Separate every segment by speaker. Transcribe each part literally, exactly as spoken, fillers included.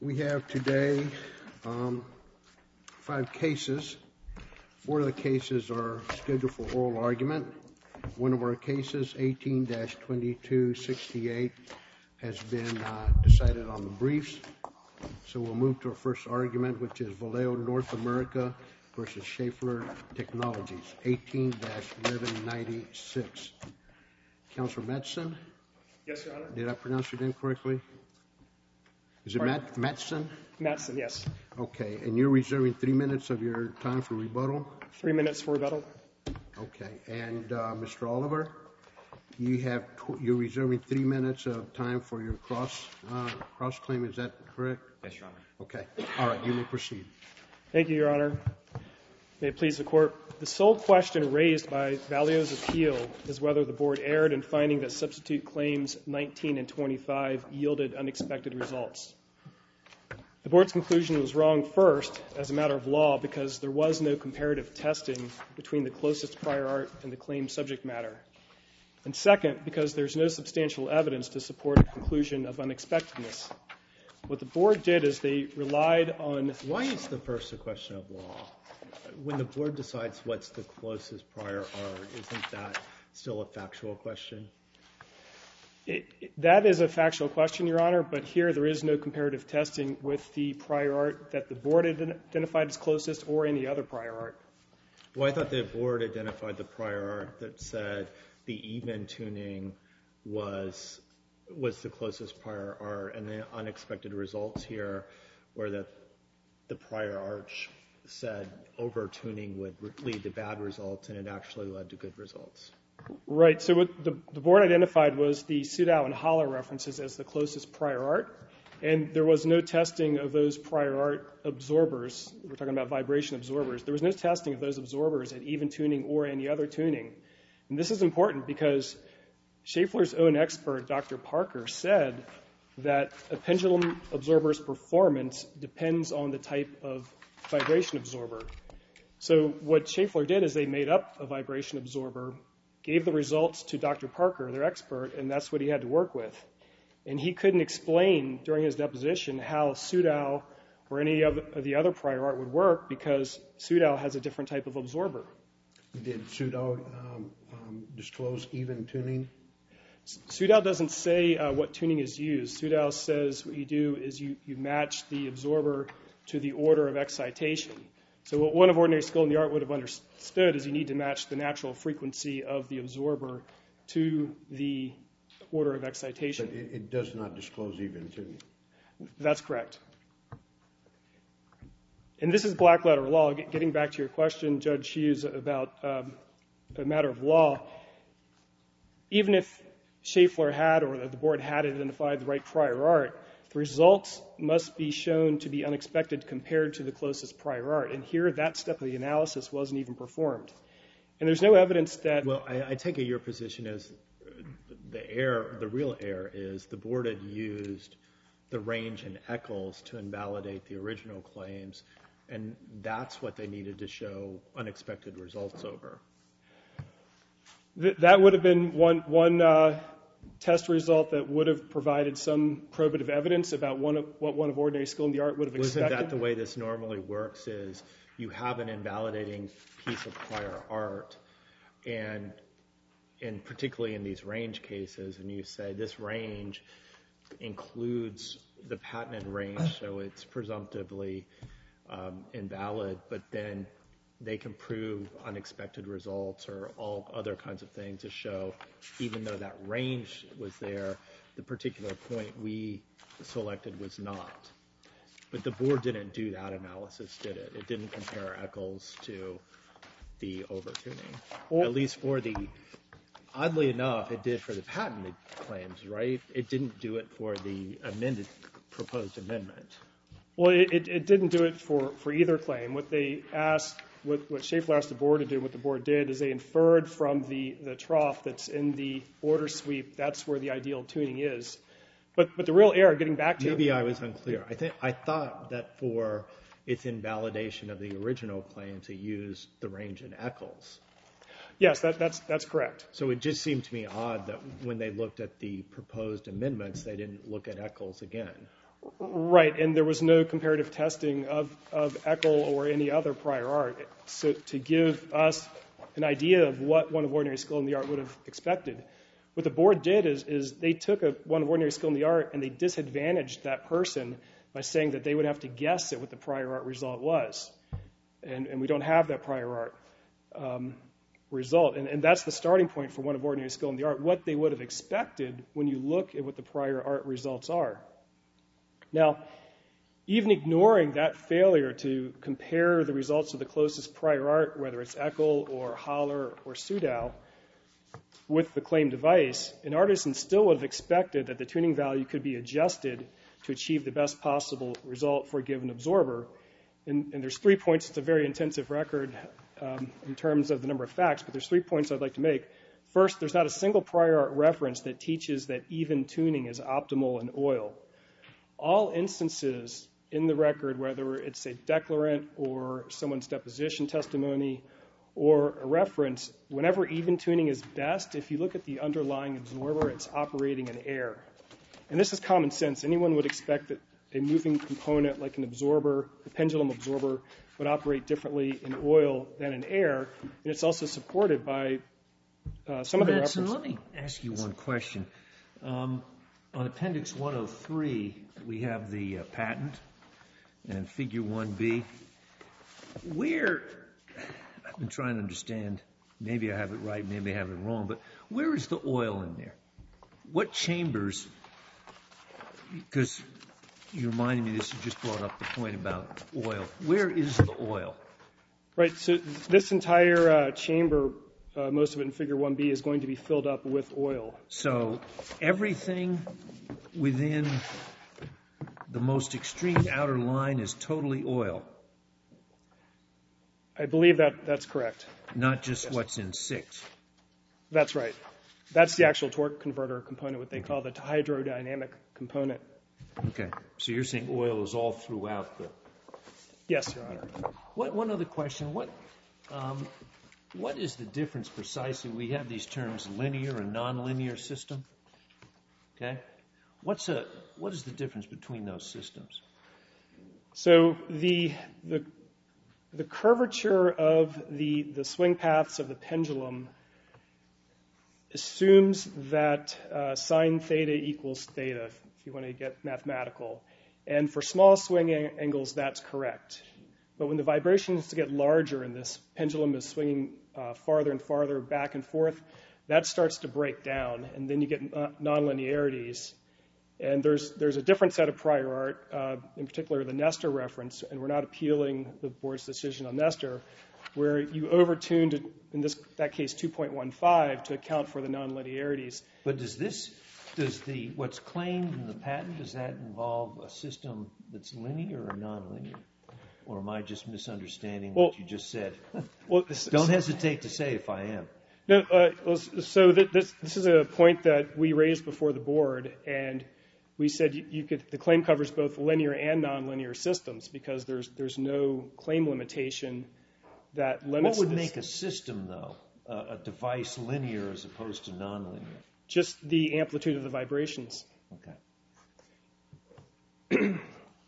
Speaker 1: We have today um, five cases. Four of the cases are scheduled for oral argument. One of our cases, eighteen dash twenty-two sixty-eight, has been uh, decided on the briefs. So we'll move to our first argument, which is Vallejo North America versus Schaeffler Technologies, eighteen dash eleven ninety-six. Counselor Mattson?
Speaker 2: Yes, Your Honor.
Speaker 1: Did I pronounce your name correctly? Is it Matt, Mattson?
Speaker 2: Mattson, yes.
Speaker 1: Okay, and you're reserving three minutes of your time for rebuttal?
Speaker 2: Three minutes for rebuttal.
Speaker 1: Okay, and uh, Mister Oliver, you have tw- you're reserving three minutes of time for your cross uh, cross claim. Is that correct?
Speaker 3: Yes, Your Honor.
Speaker 1: Okay. All right, you may proceed.
Speaker 2: Thank you, Your Honor. May it please the Court. The sole question raised by Vallejo's appeal is whether the Board erred in finding that substitute claims nineteen and twenty-five yielded unexpected results. The Board's conclusion was wrong first as a matter of law because there was no comparative testing between the closest prior art and the claimed subject matter. And second, because there's no substantial evidence to support a conclusion of unexpectedness. What the Board did is they relied on...
Speaker 4: Why is the first a question of law? When the Board decides what's the closest prior art, isn't that still a factual question?
Speaker 2: It, it, that is a factual question, Your Honor, but here there is no comparative testing with the prior art that the Board identified as closest or any other prior art.
Speaker 4: Well, I thought the Board identified the prior art that said the even tuning was was the closest prior art, and the unexpected results here were that the prior art said over-tuning would lead to bad results, and it actually led to good results.
Speaker 2: Right. So what the, the Board identified was the Sudau and Haller references as the closest prior art, and there was no testing of those prior art absorbers. We're talking about vibration absorbers. There was no testing of those absorbers at even tuning or any other tuning. And this is important because Schaeffler's own expert, Doctor Parker, said that a pendulum absorber's performance depends on the type of vibration absorber. So what Schaeffler did is they made up a vibration absorber, gave the results to Doctor Parker, their expert, and that's what he had to work with. And he couldn't explain during his deposition how Sudau or any of the other prior art would work because Sudau has a different type of absorber.
Speaker 1: Did Sudau um, um, disclose even tuning?
Speaker 2: Sudau doesn't say uh, what tuning is used. Sudau says what you do is you, you match the absorber to the order of excitation. So what one of ordinary skill in the art would have understood is you need to match the natural frequency of the absorber to the order of excitation.
Speaker 1: But it, it does not disclose even tuning.
Speaker 2: That's correct. And this is black letter law. Getting back to your question, Judge Hughes, about um, a matter of law, even if Schaeffler had or the Board had identified the right prior art, the results must be shown to be unexpected compared to the closest prior art. And here, that step of the analysis wasn't even performed. And there's no evidence that...
Speaker 4: Well, I, I take it your position is the error, the real error is the Board had used the range in Eccles to invalidate the original claims, and that's what they needed to show unexpected results over.
Speaker 2: Th- that would have been one... one uh, test result that would have provided some probative evidence about one of, what one of ordinary skill in the art would have expected.
Speaker 4: Isn't that the way this normally works is you have an invalidating piece of prior art, and, and particularly in these range cases, and you say this range includes the patented range, so it's presumptively um, invalid, but then they can prove unexpected results or all other kinds of things to show, even though that range was there, the particular point we selected was not. But the Board didn't do that analysis, did it? It didn't compare Eccles to the overtuning. Well, at least for the, oddly enough, it did for the patented claims, right? It didn't do it for the amended, proposed amendment.
Speaker 2: Well, it, it, it didn't do it for, for either claim. What they asked, what, what Schaeffler asked the Board to do, what the Board did, is they inferred from the, the trough that's in the order sweep, that's where the ideal tuning is. But but the real error, getting back to...
Speaker 4: Maybe I was unclear. I think I thought that for its invalidation of the original claims, it used the range in Eccles.
Speaker 2: Yes, that, that's that's correct.
Speaker 4: So it just seemed to me odd that when they looked at the proposed amendments, they didn't look at Eccles again.
Speaker 2: Right, and there was no comparative testing of, of Eckel or any other prior art. So to give us an idea of what one of ordinary skill in the art would have expected. What the board did is, is they took a, one of ordinary skill in the art and they disadvantaged that person by saying that they would have to guess at what the prior art result was. And, and we don't have that prior art um, result. And, and that's the starting point for one of ordinary skill in the art, what they would have expected when you look at what the prior art results are. Now, even ignoring that failure to compare the results of the closest prior art, whether it's Eckel or Haller or Sudau, with the claimed device, an artisan still would have expected that the tuning value could be adjusted to achieve the best possible result for a given absorber. And, and there's three points. It's a very intensive record um, in terms of the number of facts, but there's three points I'd like to make. First, there's not a single prior art reference that teaches that even tuning is optimal in oil. All instances in the record, whether it's a declarant or someone's deposition testimony or a reference, whenever even tuning is best, if you look at the underlying absorber, it's operating in air. And this is common sense. Anyone would expect that a moving component like an absorber, a pendulum absorber, would operate differently in oil than in air. And it's also supported by uh, some of the references.
Speaker 3: Let me ask you one question. Um, on Appendix one oh three, we have the uh, patent and Figure one B. Where, I've been trying to understand, maybe I have it right, maybe I have it wrong, but where is the oil in there? What chambers, because you reminded me this, you just brought up the point about oil. Where is the oil?
Speaker 2: Right, so this entire uh, chamber, uh, most of it in Figure one B, is going to be filled up with oil.
Speaker 3: So everything within the most extreme outer line is totally oil?
Speaker 2: I believe that that's correct.
Speaker 3: Not just
Speaker 2: Yes.
Speaker 3: what's in six?
Speaker 2: That's right. That's the actual torque converter component, what they call the hydrodynamic component.
Speaker 3: Okay. So you're saying oil is all throughout the...
Speaker 2: Yes, Your Honor.
Speaker 3: What, one other question. What, um, what is the difference precisely? We have these terms linear and nonlinear system. Okay. What's a, what is the difference between those systems?
Speaker 2: So the, the, the curvature of the, the swing paths of the pendulum assumes that uh, sine theta equals theta, if you want to get mathematical. And for small swing angles, that's correct. But when the vibrations get larger and this pendulum is swinging uh, farther and farther back and forth, that starts to break down, and then you get nonlinearities. And there's there's a different set of prior art, uh, in particular the Nestor reference, and we're not appealing the board's decision on Nestor, where you overtuned, in this that case, two point one five to account for the nonlinearities.
Speaker 3: But does this, does the, what's claimed in the patent, does that involve a system that's linear or nonlinear? Or am I just misunderstanding
Speaker 2: Well,
Speaker 3: what you just said?
Speaker 2: Well, this,
Speaker 3: Don't hesitate to say if I am.
Speaker 2: No, uh, well, so th- this this is a point that we raised before the board, and we said you, you could the claim covers both linear and nonlinear systems because there's there's no claim limitation that limits.
Speaker 3: What would
Speaker 2: this.
Speaker 3: make a system, though, uh, a device linear as opposed to nonlinear?
Speaker 2: Just the amplitude of the vibrations.
Speaker 3: Okay.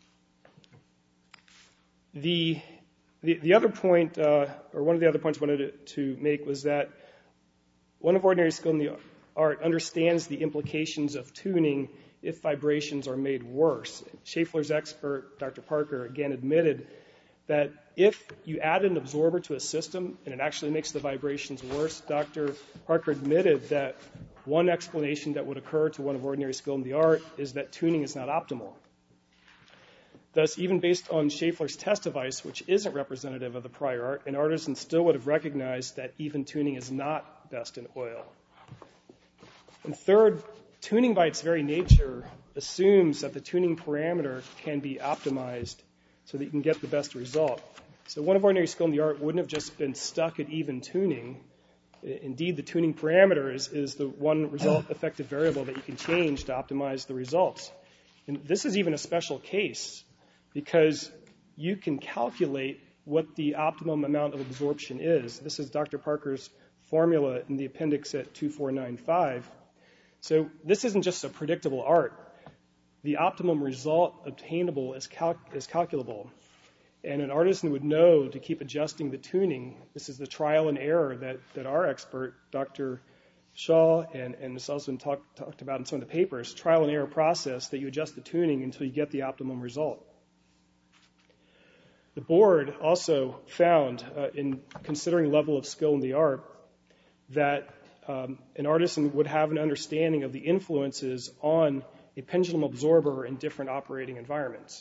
Speaker 2: the, the the other point, uh, or one of the other points I wanted to, to make was that one of ordinary skill in the art understands the implications of tuning if vibrations are made worse. Schaeffler's expert, Doctor Parker, again admitted that if you add an absorber to a system and it actually makes the vibrations worse, Doctor Parker admitted that one explanation that would occur to one of ordinary skill in the art is that tuning is not optimal. Thus, even based on Schaeffler's test device, which isn't representative of the prior art, an artisan still would have recognized that even tuning is not best in oil. And third, tuning by its very nature assumes that the tuning parameter can be optimized so that you can get the best result. So one of ordinary skill in the art wouldn't have just been stuck at even tuning. Indeed, the tuning parameter is, is the one result effective variable that you can change to optimize the results. And this is even a special case because you can calculate what the optimum amount of absorption is. This is Doctor Parker's formula in the appendix at two four nine five. So this isn't just a predictable art. the optimum result obtainable is, cal is calculable. And an artisan would know to keep adjusting the tuning. This is the trial and error that, that our expert, Doctor Shaw, and, and Miz Sullivan talked, talked about in some of the papers, trial and error process that you adjust the tuning until you get the optimum result. The board also found, uh, in considering level of skill in the art, that um, an artisan would have an understanding of the influences on a pendulum absorber in different operating environments.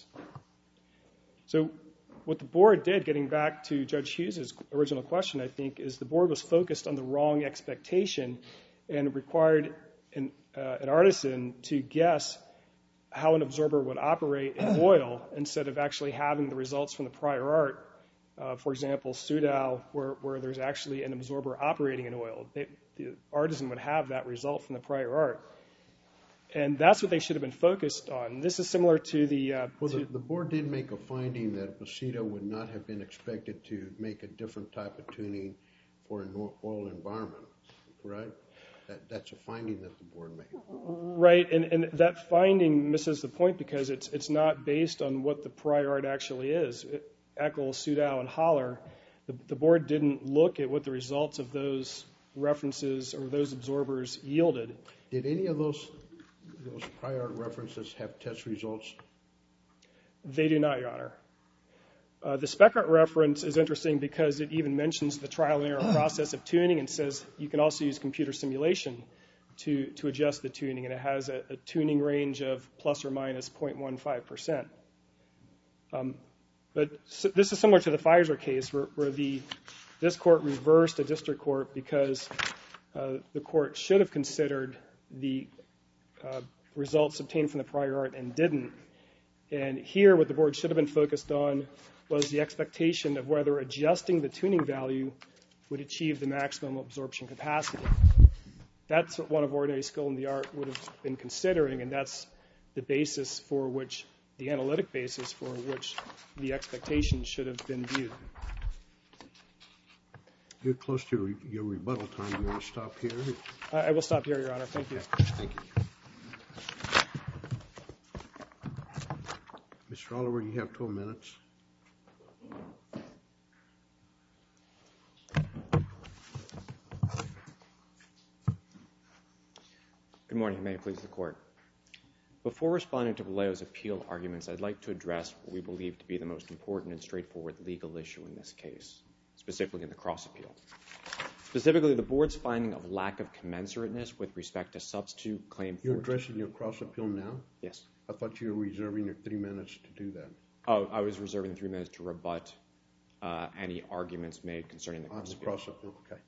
Speaker 2: So what the board did, getting back to Judge Hughes' original question, I think, is the board was focused on the wrong expectation and required an, uh, an artisan to guess how an absorber would operate in oil instead of actually having the results from the prior art. Uh, for example, Sudal, where, where there's actually an absorber operating in oil. They, the artisan would have that result from the prior art. And that's what they should have been focused on. This is similar to the... Uh,
Speaker 1: well,
Speaker 2: to
Speaker 1: the, the board did make a finding that Bacito would not have been expected to make a different type of tuning for an oil environment, correct? That, that's a finding that the board made.
Speaker 2: Right, and, and that finding misses the point because it's, it's not based on what the prior art actually is. Eckel, Sudal, and Haller, the, the board didn't look at what the results of those references or those absorbers yielded.
Speaker 1: Did any of those those prior art references have test results?
Speaker 2: They do not, Your Honor. Uh, the spec art reference is interesting because it even mentions the trial and error process of tuning and says you can also use computer simulation to, to adjust the tuning, and it has a, a tuning range of plus or minus zero point one five percent. Um, but so this is similar to the Pfizer case where, where the, this court reversed a district court because uh, the court should have considered the uh, results obtained from the prior art and didn't. And here what the board should have been focused on was the expectation of whether adjusting the tuning value would achieve the maximum absorption capacity. That's what one of ordinary skill in the art would have been considering, and that's the basis for which, the analytic basis for which the expectation should have been viewed.
Speaker 1: You're close to re your rebuttal time. You want to stop here?
Speaker 2: I, I will stop here, Your Honor. Thank you.
Speaker 1: Thank you. Mister Oliver, you have twelve minutes.
Speaker 5: Good morning. May it please the Court. Before responding to Vallejo's appeal arguments, I'd like to address what we believe to be the most important and straightforward legal issue in this case, specifically in the cross-appeal. Specifically, the Board's finding of lack of commensurateness with respect to substitute claim
Speaker 1: You're addressing your cross-appeal now?
Speaker 5: Yes.
Speaker 1: I thought you were reserving your three minutes to do that.
Speaker 5: Oh, I was reserving three minutes to rebut uh, any arguments made concerning the cross-appeal.
Speaker 1: Cross-appeal, okay.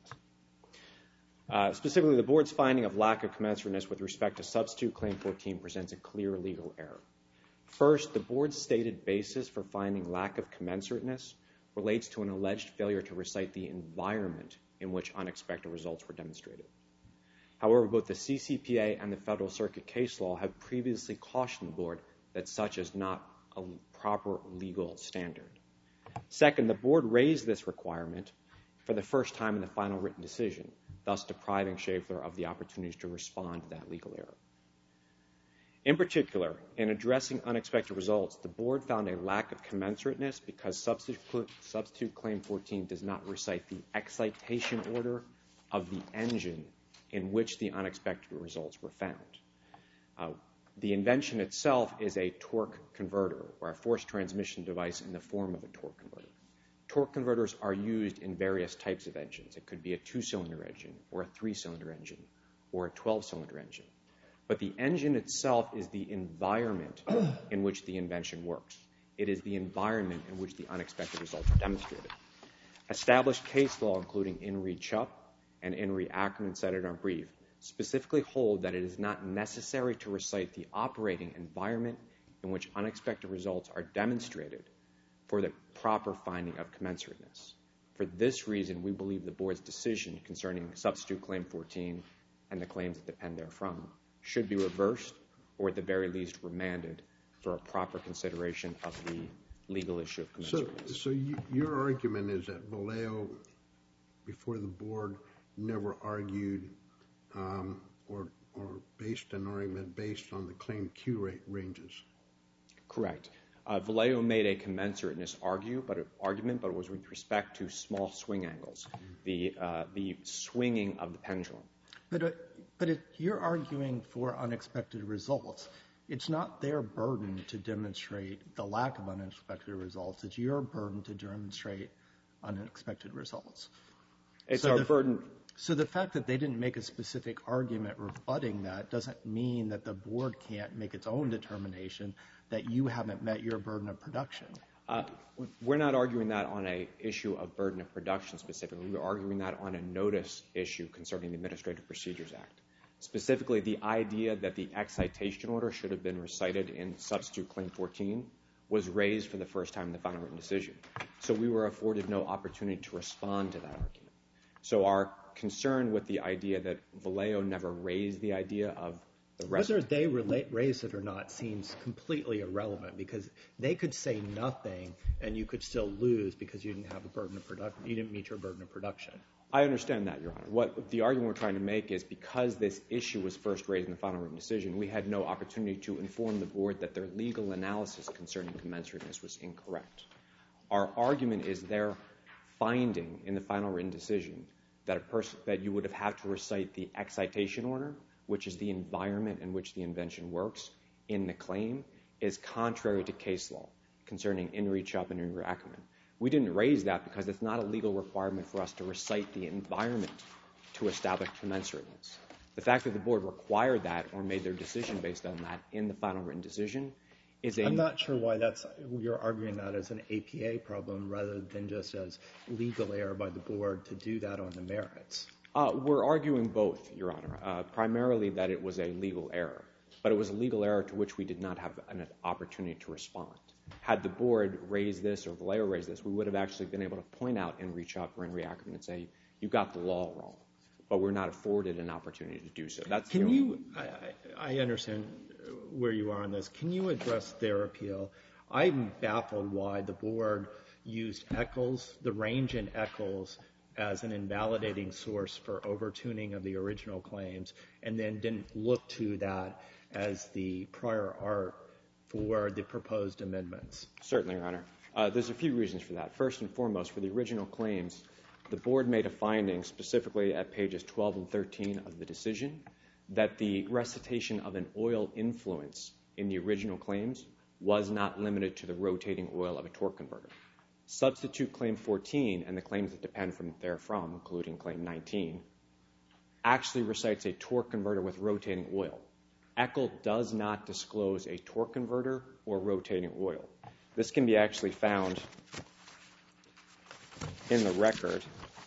Speaker 5: Uh, specifically, the Board's finding of lack of commensurateness with respect to substitute claim fourteen presents a clear legal error. First, the Board's stated basis for finding lack of commensurateness relates to an alleged failure to recite the environment in which unexpected results were demonstrated. However, both the C C P A and the Federal Circuit case law have previously cautioned the Board that such is not a proper legal standard. Second, the Board raised this requirement for the first time in the final written decision, thus depriving Schaeffler of the opportunity to respond to that legal error. In particular, in addressing unexpected results, the Board found a lack of commensurateness because substitute, substitute claim fourteen does not recite the excitation order of the engine in which the unexpected results were found. Uh, the invention itself is a torque converter, or a force transmission device in the form of a torque converter. Torque converters are used in various types of engines. It could be a two-cylinder engine, or a three-cylinder engine, or a twelve-cylinder engine. But the engine itself is the environment in which the invention works. It is the environment in which the unexpected results are demonstrated. Established case law, including In re Chupp and In re Ackerman cited in our brief, specifically hold that it is not necessary to recite the operating environment in which unexpected results are demonstrated for the proper finding of commensurateness. For this reason, we believe the Board's decision concerning substitute claim fourteen and the claims that depend therefrom should be reversed, or at the very least remanded, for a proper consideration of the legal issue of commensurateness.
Speaker 1: So, so you, your argument is that Vallejo, before the Board, never argued um, or, or based an argument based on the claim Q rate ranges.
Speaker 5: Correct. Uh, Vallejo made a commensurateness argue, but, argument, but it was with respect to small swing angles, the, uh, the swinging of the pendulum.
Speaker 6: But, uh, but it, you're arguing for unexpected results. It's not their burden to demonstrate the lack of unexpected results. It's your burden to demonstrate unexpected results.
Speaker 5: It's
Speaker 6: so
Speaker 5: our
Speaker 6: the,
Speaker 5: burden.
Speaker 6: So the fact that they didn't make a specific argument rebutting that doesn't mean that the board can't make its own determination that you haven't met your burden of production.
Speaker 5: Uh, we're not arguing that on a issue of burden of production specifically. We're arguing that on a notice issue concerning the Administrative Procedures Act. Specifically, the idea that the excitation order should have been recited in Substitute Claim fourteen was raised for the first time in the final written decision. So we were afforded no opportunity to respond to that argument. So our concern with the idea that Vallejo never raised the idea of the rest.
Speaker 4: Whether they relate, raise it or not seems completely irrelevant, because they could say nothing and you could still lose because you didn't have a burden of production. You didn't meet your burden of production.
Speaker 5: I understand that, Your Honor. What the argument we're trying to make is because this issue was first raised in the final written decision, we had no opportunity to inform the board that their legal analysis concerning commensurateness was incorrect. Our argument is their finding in the final written decision that a person that you would have had to recite the excitation order, which is the environment in which the invention works, in the claim, is contrary to case law concerning In re Chubb and In re Ackerman. We didn't raise that because it's not a legal requirement for us to recite the environment to establish commensurateness. The fact that the board required that or made their decision based on that in the final written decision is a...
Speaker 4: I'm not sure why that's, you're arguing that as an A P A problem rather than just as legal error by the board to do that on the merits.
Speaker 5: Uh, we're arguing both, Your Honor, uh, primarily that it was a legal error, but it was a legal error to which we did not have an opportunity to respond. Had the board raised this or Vallejo raised this, we would have actually been able to point out In re Chubb or In re Ackerman and say, you got the law wrong, but we're not afforded an opportunity to do so. That's
Speaker 4: Can you, I, I understand where you are on this. Can you address their appeal? I'm baffled why the board used Eccles, the range in Eccles, as an invalidating source for overtuning of the original claims, and then didn't look to that as the prior art for the proposed amendments.
Speaker 5: Certainly, Your Honor. Uh, there's a few reasons for that. First and foremost, for the original claims, the board made a finding specifically at pages twelve and thirteen of the decision that the recitation of an oil influence in the original claims was not limited to the rotating oil of a torque converter. Substitute Claim fourteen and the claims that depend from therefrom, including Claim nineteen, actually recites a torque converter with rotating oil. Eccles does not disclose a torque converter or rotating oil. This can be actually found in the record.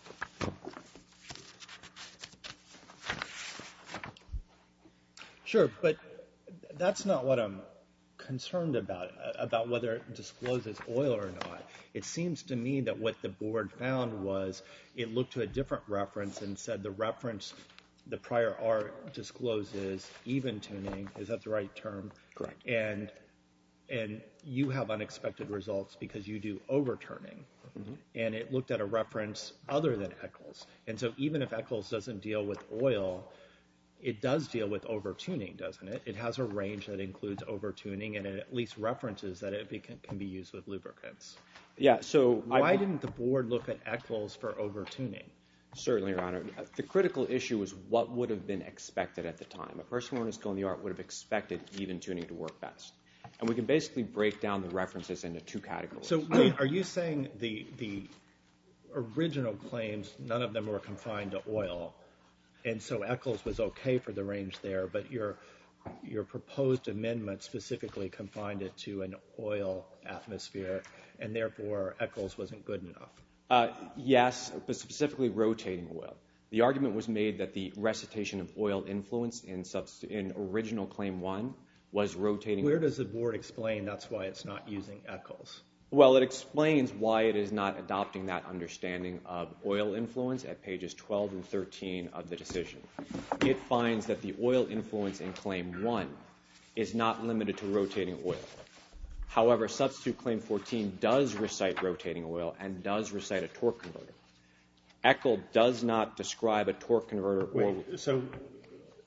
Speaker 4: Sure, but that's not what I'm concerned about, about whether it discloses oil or not. It seems to me that what the board found was it looked to a different reference and said the reference, the prior art discloses even tuning. Is that the right term?
Speaker 5: Correct.
Speaker 4: And and you have unexpected results because you do overturning. Mm-hmm. And it looked at a reference other than Eccles. And so even if Eccles doesn't deal with oil, it does deal with overtuning, doesn't it? It has a range that includes overtuning, and it at least references that it be, can be used with lubricants.
Speaker 5: Yeah, so...
Speaker 4: Why I, didn't the board look at Eccles for overtuning?
Speaker 5: Certainly, Your Honor. The critical issue is what would have been expected at the time. A person who wanted to go in the art would have expected even tuning to work best. And we can basically break down the references into two categories.
Speaker 4: So wait, are you saying the the original claims, none of them were confined to oil, and so Eccles was okay for the range there, but your your proposed amendment specifically confined it to an oil atmosphere, and therefore Eccles wasn't good enough?
Speaker 5: Uh, yes, but specifically rotating oil. The argument was made that the recitation of oil influence in, subst- in original Claim one was rotating.
Speaker 4: Where does the board explain that's why it's not using Eccles?
Speaker 5: Well, it explains why it is not adopting that understanding of oil influence at pages twelve and thirteen of the decision. It finds that the oil influence in Claim one is not limited to rotating oil. However, Substitute Claim fourteen does recite rotating oil and does recite a torque converter. Eccles does not describe a torque converter.
Speaker 4: Wait,
Speaker 5: or
Speaker 4: so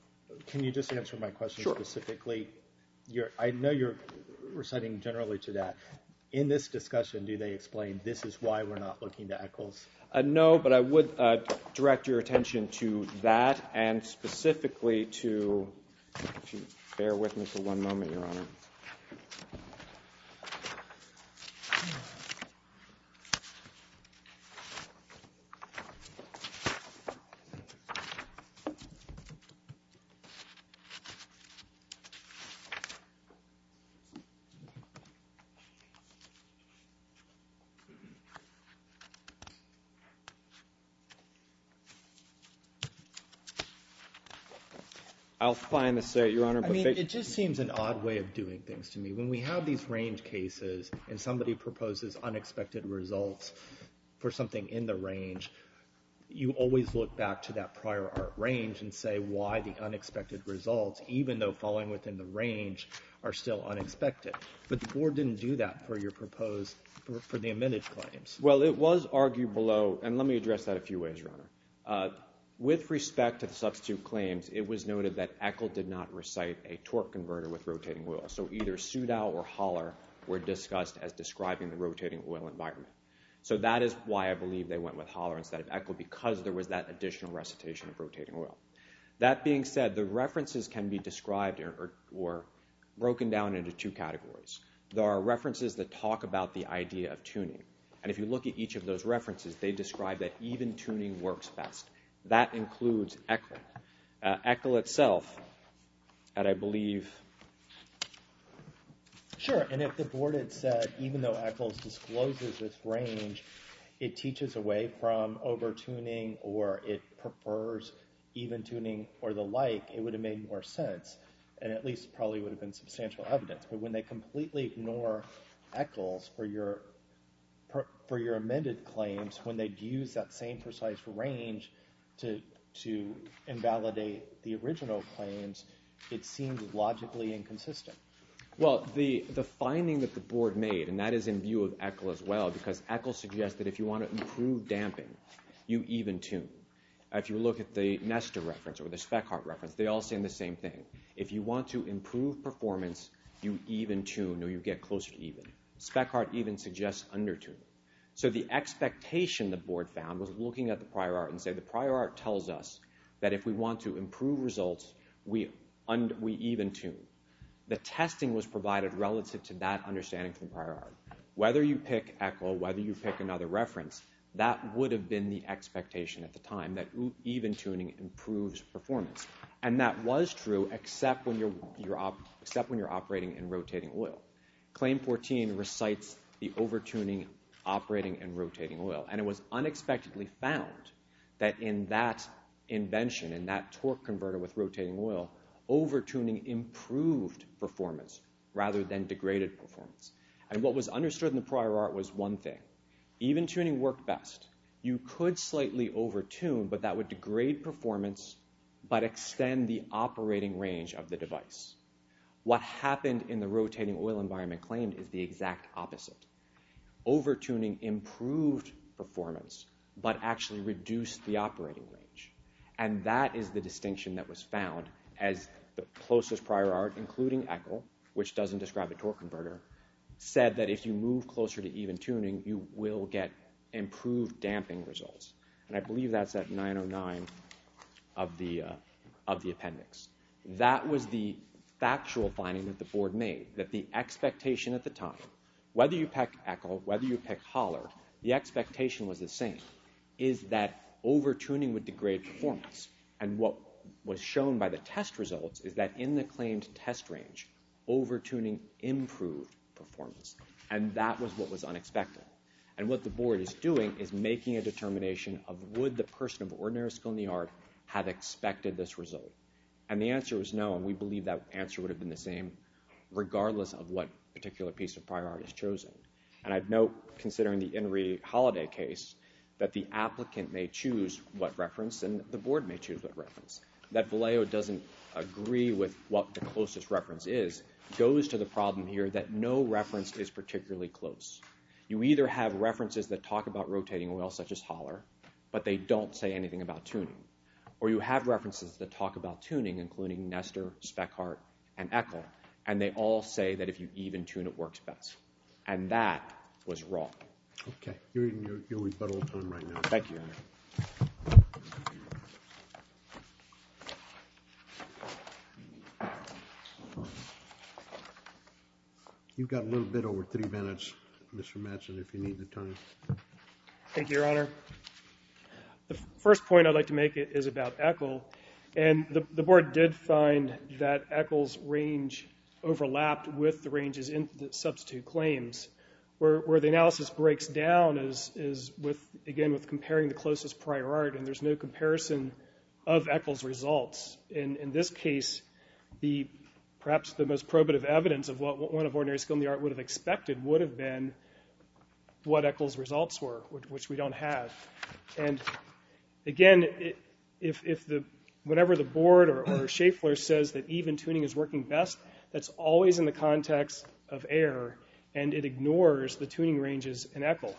Speaker 6: can you just answer my question
Speaker 5: Sure.
Speaker 6: specifically? You're, I know you're reciting generally to that. In this discussion, do they explain this is why we're not looking to Eccles?
Speaker 5: Uh, no, but I would uh, direct your attention to that and specifically to, if you bear with me for one moment, Your Honor. I'll find the site, Your Honor.
Speaker 6: I
Speaker 5: But
Speaker 6: mean,
Speaker 5: ba-
Speaker 6: it just seems an odd way of doing things to me. When we have these range cases and somebody proposes unexpected results for something in the range, you always look back to that prior art range and say why the unexpected results, even though falling within the range, are still unexpected. But the board didn't do that for your proposed, for, for the amended claims.
Speaker 5: Well, it was argued below, and let me address that a few ways, Your Honor. Uh, with respect to the substitute claims, it was noted that Eckel did not recite a torque converter with rotating oil. So either Sudau or Haller were discussed as describing the rotating oil environment. So that is why I believe they went with Haller instead of Eckel, because there was that additional recitation of rotating oil. That being said, the references can be described or, or, or broken down into two categories. There are references that talk about the idea of tuning. And if you look at each of those references, they describe that even tuning works best. That includes Eckel. Uh, Eckel itself, at I believe...
Speaker 6: Sure, and if the board had said, even though Eccles discloses this range, it teaches away from over-tuning or it prefers even tuning or the like, it would have made more sense, and at least probably would have been substantial evidence. But when they completely ignore Eccles for your for your amended claims, when they'd use that same precise range to to invalidate the original claims, it seems logically inconsistent.
Speaker 5: Well, the, the finding that the board made, and that is in view of Eckel as well, because Eckel suggests that if you want to improve damping, you even tune. If you look at the Nestor reference or the Speckhart reference, they all say the same thing. If you want to improve performance, you even tune or you get closer to even. Speckhart even suggests undertuning. So the expectation the board found was looking at the prior art and say the prior art tells us that if we want to improve results, we, un- we even tune. The testing was provided relative to that understanding from the prior art. Whether you pick Eckel, whether you pick another reference, that would have been the expectation at the time, that even tuning improves performance. And that was true except when you're, you're, op- except when you're operating in rotating oil. Claim fourteen recites the overtuning, operating, and rotating oil. And it was unexpectedly found that in that invention, in that torque converter with rotating oil, overtuning improved performance rather than degraded performance. And what was understood in the prior art was one thing. Even tuning worked best. You could slightly overtune, but that would degrade performance but extend the operating range of the device. What happened in the rotating oil environment claimed is the exact opposite. Overtuning improved performance but actually reduced the operating range. And that is the distinction that was found as the closest prior art, including Eckel, which doesn't describe a torque converter, said that if you move closer to even tuning, you will get improved damping results. And I believe that's at nine oh nine of the, uh, of the appendix. That was the factual finding that the board made, that the expectation at the time, whether you pick Eckel, whether you pick Haller, the expectation was the same, is that overtuning would degrade performance. And what was shown by the test results is that in the claimed test range, overtuning improved performance. And that was what was unexpected. And what the board is doing is making a determination of would the person of ordinary skill in the art have expected this result? And the answer was no, and we believe that answer would have been the same regardless of what particular piece of prior art is chosen. And I'd note, considering the Henry Holiday case, that the applicant may choose what reference and the board may choose what reference. That Vallejo doesn't agree with what the closest reference is goes to the problem here that no reference is particularly close. You either have references that talk about rotating oil, such as Haller, but they don't say anything about tuning. or you have references that talk about tuning, including Nestor, Speckhart, and Eckel, and they all say that if you even tune, it works best. And that was wrong.
Speaker 1: Okay. You're in your, your rebuttal time right now.
Speaker 5: Thank you, Your Honor.
Speaker 1: You've got a little bit over three minutes, Mister Mattson, if you need the time.
Speaker 2: Thank you, Your Honor. The first point I'd like to make is about Eckel. And the, the board did find that Eckel's range overlapped with the ranges in the substitute claims. Where, where the analysis breaks down is, is with, again, with comparing the closest prior art, and there's no comparison of Eckel's results. In, in this case, the perhaps the most probative evidence of what one of ordinary skill in the art would have expected would have been what Eckel's results were, which, which we don't have. And again, it, if, if the whenever the board or, or Schaeffler says that even tuning is working best, that's always in the context of error, and it ignores the tuning ranges in Eckel.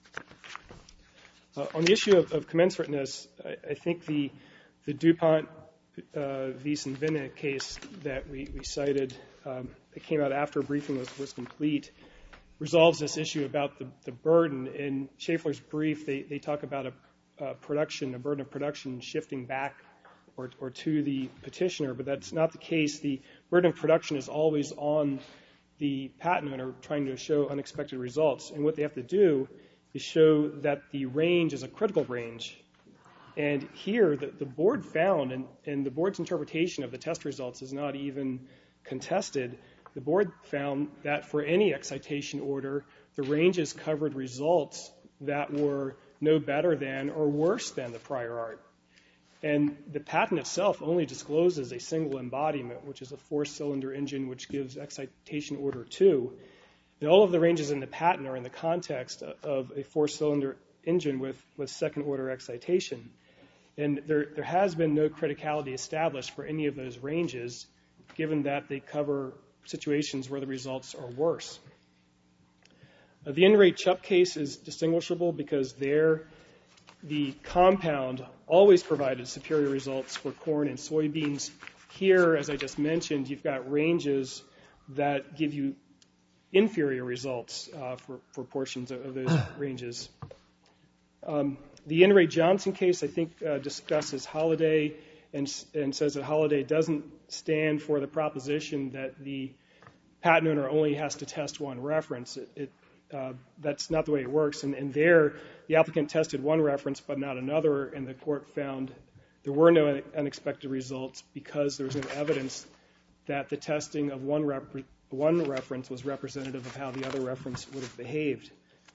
Speaker 2: Uh, on the issue of, of commensurateness, I, I think the, the DuPont uh, v. Sinvina case that we, we cited um, that came out after a briefing was, was complete resolves this issue about the, the burden. In Schaeffler's brief, they, they talk about a, a production, a burden of production shifting back or, or to the petitioner, but that's not the case. The burden of production is always on the patent owner trying to show unexpected results. And what they have to do is show that the range is a critical range. And here, the, the board found, and, and the board's interpretation of the test results is not even contested, the board found that for any excitation order, the ranges covered results that were no better than or worse than the prior art. And the patent itself only discloses a single embodiment, which is a four-cylinder engine which gives excitation order two. And all of the ranges in the patent are in the context of a four-cylinder engine with, with second-order excitation. And there, there has been no criticality established for any of those ranges, given that they cover situations where the results are worse. Uh, the In-Rate Chubb case is distinguishable because there the compound always provided superior results for corn and soybeans. Here, as I just mentioned, you've got ranges that give you inferior results uh, for, for portions of, of those ranges. Um, the In-Rate Johnson case, I think, uh, discusses Holiday and, and says that Holiday doesn't stand for the proposition that the patent owner only has to test one reference. It, it, uh, that's not the way it works. And, and there, the applicant tested one reference but not another, and the court found there were no unexpected results because there was no evidence that the testing of one, rep one reference was representative of how the other reference would have behaved.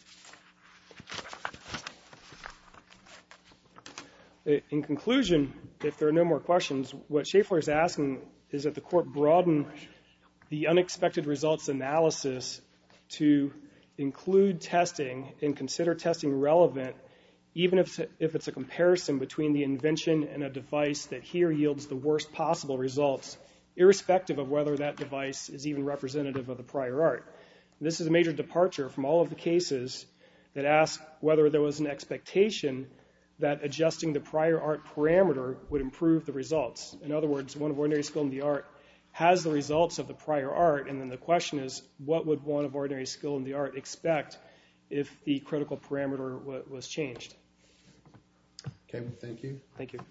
Speaker 2: In conclusion, if there are no more questions, what Schaeffler is asking is that the court broaden the unexpected results analysis to include testing and consider testing relevant, even if, if it's a comparison between the invention and a device that here yields the worst possible results, irrespective of whether that device is even representative of the prior art. This is a major departure from all of the cases that ask whether there was an expectation that adjusting the prior art parameter would improve the results. In other words, one of ordinary skill in the art has the results of the prior art, and then the question is, what would one of ordinary skill in the art expect if the critical parameter w was changed?
Speaker 1: Okay, well, thank you.
Speaker 2: Thank you.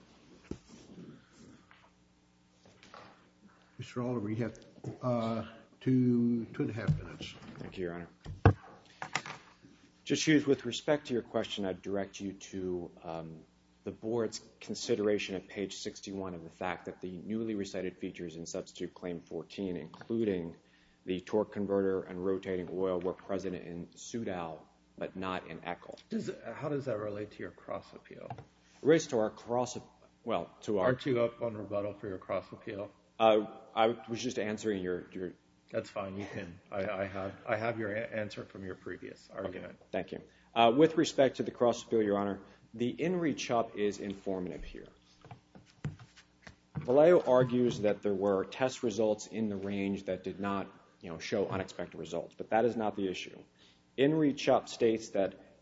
Speaker 1: Mister Oliver, you have uh, two, two and a half minutes.
Speaker 5: Thank you, Your Honor. Just Hughes, with respect to your question, I'd direct you to um, the board's consideration at page sixty-one of the fact that the newly recited features in substitute claim fourteen, including the torque converter and rotating oil, were present in Sudal, but not in Eckel.
Speaker 6: Does it, how does that relate to your cross appeal?
Speaker 5: It relates to our cross, well, to our...
Speaker 6: Aren't you up on rebuttal for your cross appeal?
Speaker 5: Uh, I was just answering your... your
Speaker 6: That's fine. You can. I, I have I have your answer from your previous argument.
Speaker 5: Okay, thank you. Uh, with respect to the cross appeal, Your Honor, the In-Rate Chubb is informative here. Vallejo argues that there were test results in the range that did not, you know, show unexpected results, but that is not the issue. In-Rate Chubb states that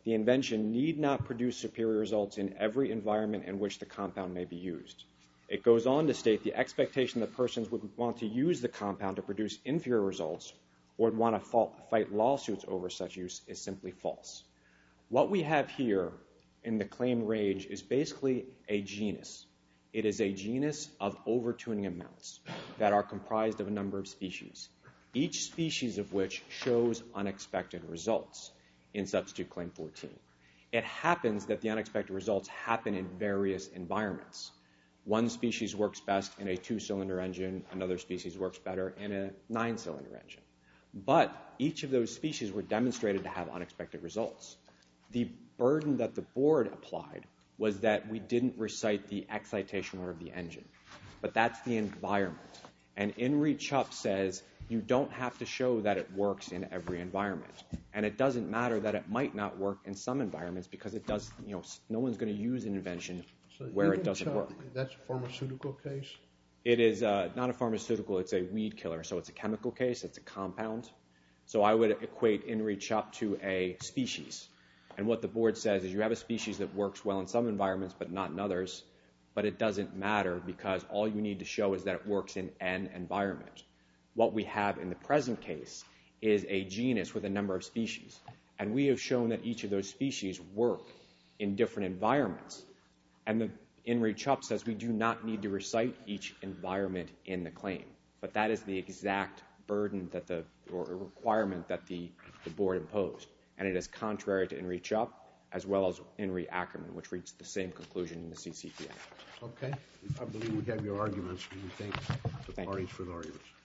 Speaker 5: the invention need not produce superior results in every environment in which the compound may be used. It goes on to state the expectation that persons would want to use the compound to produce inferior results or would want to fight lawsuits over such use is simply false. What we have here in the claim range is basically a genus. It is a genus of overtuning amounts that are comprised of a number of species, each species of which shows unexpected results in substitute claim fourteen. It happens that the unexpected results happen in various environments. One species works best in a two-cylinder engine, another species works better in a nine-cylinder engine. But each of those species were demonstrated to have unexpected results. The burden that the board applied was that we didn't recite the excitation order of the engine. But that's the environment. And Inree Chupp says you don't have to show that it works in every environment. And it doesn't matter that it might not work in some environments because it does, you know, no one's going to use an invention
Speaker 1: So
Speaker 5: where it
Speaker 1: even
Speaker 5: doesn't
Speaker 1: Chubb,
Speaker 5: work.
Speaker 1: That's a pharmaceutical case?
Speaker 5: It is uh, not a pharmaceutical, it's a weed killer. So it's a chemical case, it's a compound. So I would equate Inree Chupp to a species. And what the board says is you have a species that works well in some environments but not in others, but it doesn't matter because all you need to show is that it works in an environment. What we have in the present case is a genus with a number of species. And we have shown that each of those species work in different environments. And the Inree Chupp says we do not need to recite each environment in the claim. But that is the exact burden that the, or requirement that the, the board imposed. And it is contrary to Inree Chupp as well as Inree Ackerman, which reached the same conclusion in the C C P A.
Speaker 1: Okay. I believe we have your arguments. We thank the
Speaker 5: Thank
Speaker 1: parties
Speaker 5: you.
Speaker 1: for the arguments.